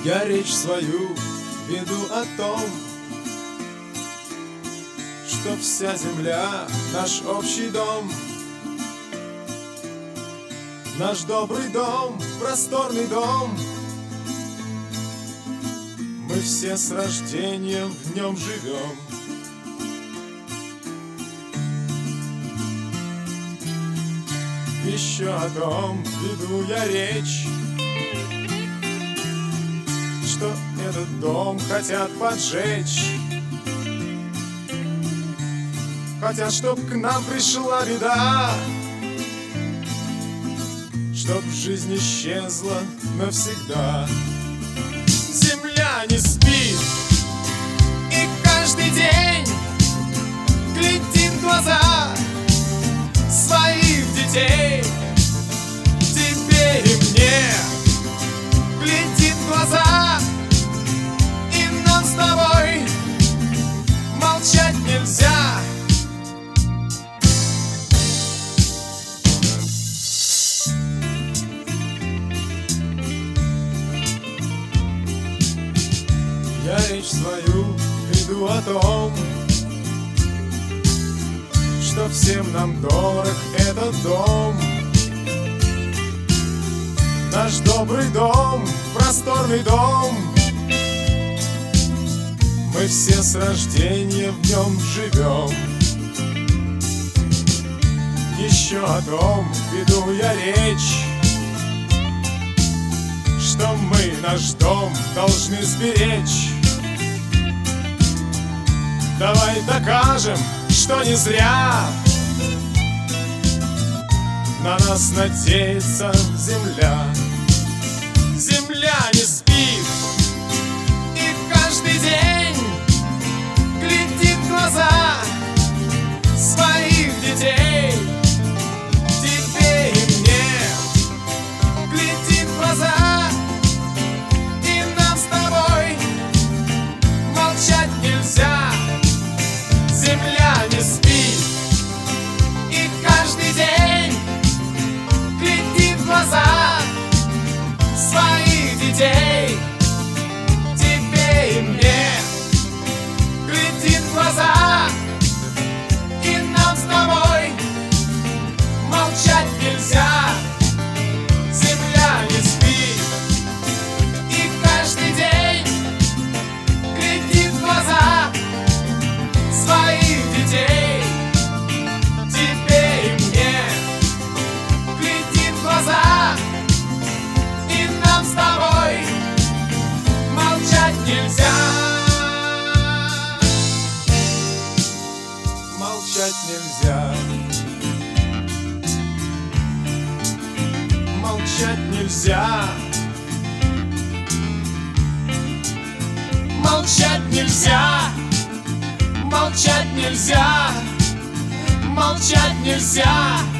Я речь свою веду о том, что вся земля — наш общий дом. Наш добрый дом, просторный дом. Мы все с рождения в нем живем. Еще о том веду я речь, что этот дом хотят поджечь. Хотят, чтоб к нам пришла беда, чтоб жизнь исчезла навсегда. Земля не спит и каждый день глядит в глаза своих детей. Теперь и мне глядит в глаза, и нам с тобой молчать нельзя. Я речь свою веду о том, что всем нам дорог этот дом. Наш добрый дом, просторный дом. Мы все с рождения в нем живем. Еще о том веду я речь, что мы наш дом должны сберечь. Давай докажем, что не зря на нас надеется земля. Земля не спит и каждый день глядит в глаза своих детей. Тебе и мне глядит в глаза, и нам с тобой молчать нельзя. Земля не спит и каждый день глядит в глаза своих детей. Тебе и мне глядит в глаза, и нам с тобой молчать нельзя. Земля не спит и каждый день глядит в глаза своих детей. Тебе и мне глядит в глаза, и нам с тобой молчать нельзя. Молчать нельзя. Молчать нельзя. Молчать нельзя. Молчать нельзя. Молчать нельзя.